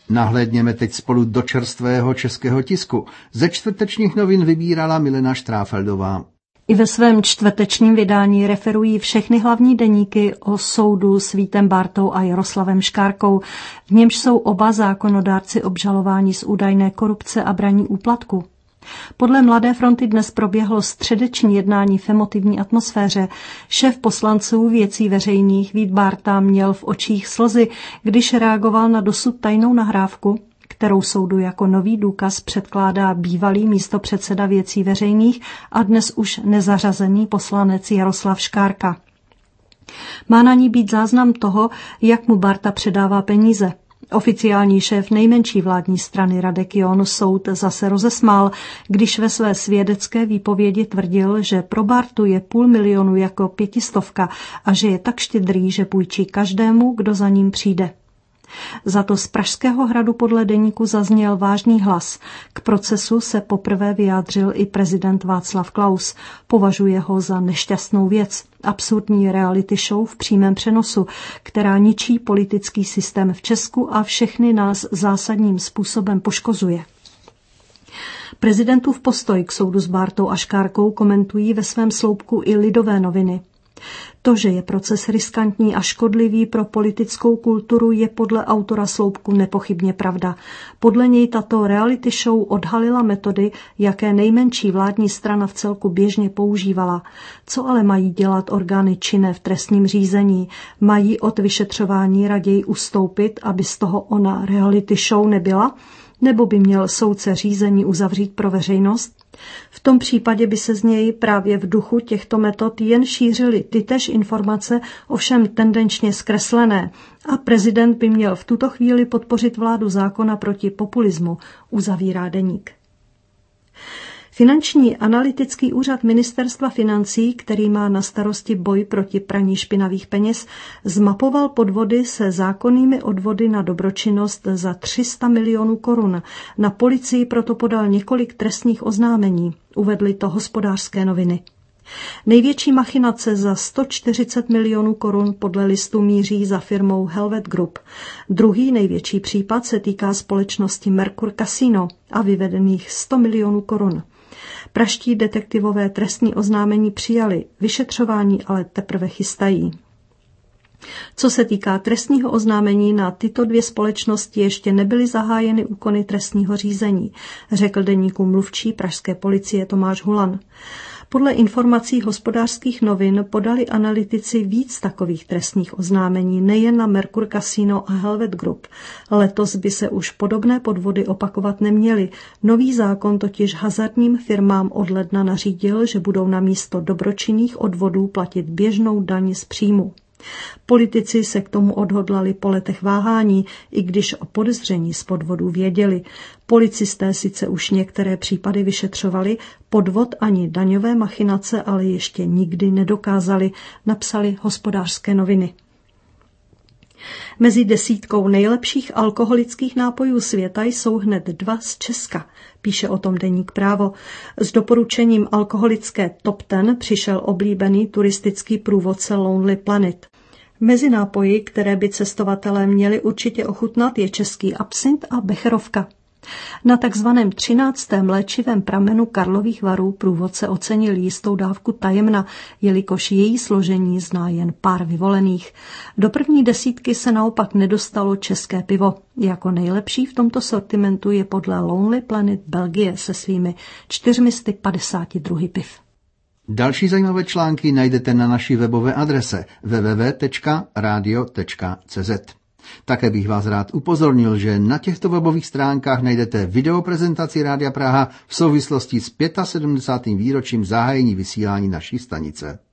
Nahlédněme teď spolu do čerstvého českého tisku. Ze čtvrtečních novin vybírala Milena Štráfeldová. I ve svém čtvrtečním vydání referují všechny hlavní deníky o soudu s Vítem Bártou a Jaroslavem Škárkou, v němž jsou oba zákonodárci obžalováni z údajné korupce a braní úplatku. Podle Mladé fronty dnes proběhlo středeční jednání v emotivní atmosféře. Šéf poslanců Věcí veřejných Vít Bárta měl v očích slzy, když reagoval na dosud tajnou nahrávku, kterou soudu jako nový důkaz předkládá bývalý místopředseda Věcí veřejných a dnes už nezařazený poslanec Jaroslav Škárka. Má na ní být záznam toho, jak mu Bárta předává peníze. Oficiální šéf nejmenší vládní strany Radek John soud zase rozesmál, když ve své svědecké výpovědi tvrdil, že pro Bártu je 500 000 jako 500 a že je tak štědrý, že půjčí každému, kdo za ním přijde. Za to z Pražského hradu podle deníku zazněl vážný hlas. K procesu se poprvé vyjádřil i prezident Václav Klaus. Považuje ho za nešťastnou věc. Absurdní reality show v přímém přenosu, která ničí politický systém v Česku a všechny nás zásadním způsobem poškozuje. Prezidentův postoj k soudu s Bártou a Škárkou komentují ve svém sloupku i Lidové noviny. To, že je proces riskantní a škodlivý pro politickou kulturu, je podle autora sloupku nepochybně pravda. Podle něj tato reality show odhalila metody, jaké nejmenší vládní strana v celku běžně používala. Co ale mají dělat orgány činné v trestním řízení? Mají od vyšetřování raději ustoupit, aby z toho ona reality show nebyla? Nebo by měl soudce řízení uzavřít pro veřejnost? V tom případě by se z něj právě v duchu těchto metod jen šířily tytéž informace, ovšem tendenčně zkreslené. A prezident by měl v tuto chvíli podpořit vládu zákona proti populismu, uzavírá deník. Finanční analytický úřad Ministerstva financí, který má na starosti boj proti praní špinavých peněz, zmapoval podvody se zákonnými odvody na dobročinnost za 300 milionů korun. Na policii proto podal několik trestních oznámení, uvedly to Hospodářské noviny. Největší machinace za 140 milionů korun podle listu míří za firmou Helvet Group. Druhý největší případ se týká společnosti Mercur Casino a vyvedených 100 milionů korun. Pražští detektivové trestní oznámení přijali, vyšetřování ale teprve chystají. Co se týká trestního oznámení, na tyto dvě společnosti ještě nebyly zahájeny úkony trestního řízení, řekl deníku mluvčí pražské policie Tomáš Hulan. Podle informací Hospodářských novin podali analytici víc takových trestních oznámení, nejen na Mercur Casino a Helvet Group. Letos by se už podobné podvody opakovat neměly. Nový zákon totiž hazardním firmám od ledna nařídil, že budou na místo dobročinných odvodů platit běžnou daň z příjmu. Politici se k tomu odhodlali po letech váhání, i když o podezření z podvodů věděli. Policisté sice už některé případy vyšetřovali, podvod ani daňové machinace ale ještě nikdy nedokázali, napsali Hospodářské noviny. Mezi 10 nejlepších alkoholických nápojů světa jsou hned 2 z Česka, píše o tom deník Právo. S doporučením alkoholické Top 10 přišel oblíbený turistický průvodce Lonely Planet. Mezi nápoji, které by cestovatelé měli určitě ochutnat, je český absint a becherovka. Na takzvaném 13. léčivém pramenu Karlových Varů průvodce ocenil jistou dávku tajemna, jelikož její složení zná jen pár vyvolených. Do první 10 se naopak nedostalo české pivo. Jako nejlepší v tomto sortimentu je podle Lonely Planet Belgie se svými 452 piv. Další zajímavé články najdete na naší webové adrese www.radio.cz. Také bych vás rád upozornil, že na těchto webových stránkách najdete videoprezentaci Rádia Praha v souvislosti s 75. výročím zahájení vysílání naší stanice.